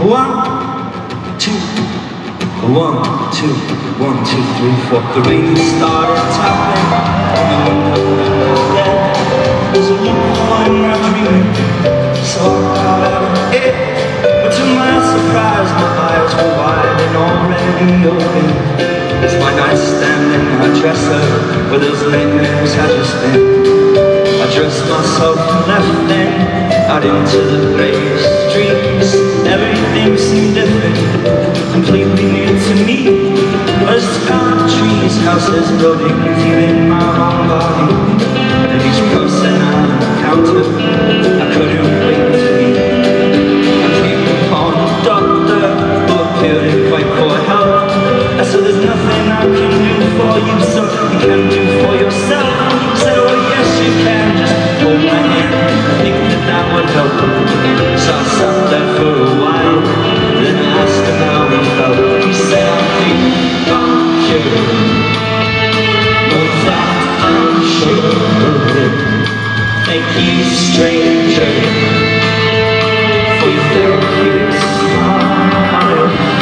1, 2, 1, 2, 1, 2, 3, 4. The rain started tapping on the window bed. There's a loophole in my dreaming, so I got out of it. But to my surprise, my eyes were wide and already open. It's my nightstand and my dresser, where those nightmares had just been. I dressed myself and left then, out into the grey streets. Everything seemed different, completely new to me. As sky, trees, houses, buildings, even my own body. And each person I encountered, I couldn't wait to meet. I came upon a doctor who appeared quite for help. I said, there's nothing I can do for you, so you can do for yourself. He said, oh yes you can, just hold my hand, I think that would help. So I sat there for a while, then I asked him how he felt. He said, I think I'm sure, no doubt I'm sure. Thank you, stranger, for your therapeutic smile.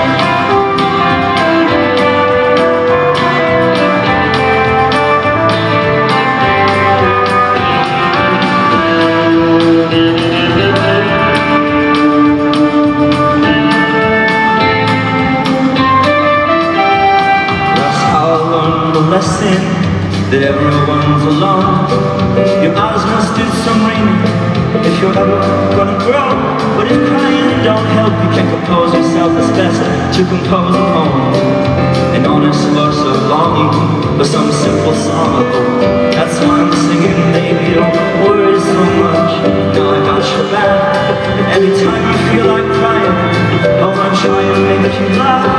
Lesson that everyone's alone. Your eyes must do some reading if you're ever gonna grow. But if crying don't help, you can compose yourself. It's best to compose a poem, an honest verse of longing for some simple song of hope. That's why I'm singing, baby, don't worry so much. Now I got your back. Every time you feel like crying, oh, I'm trying to make you laugh.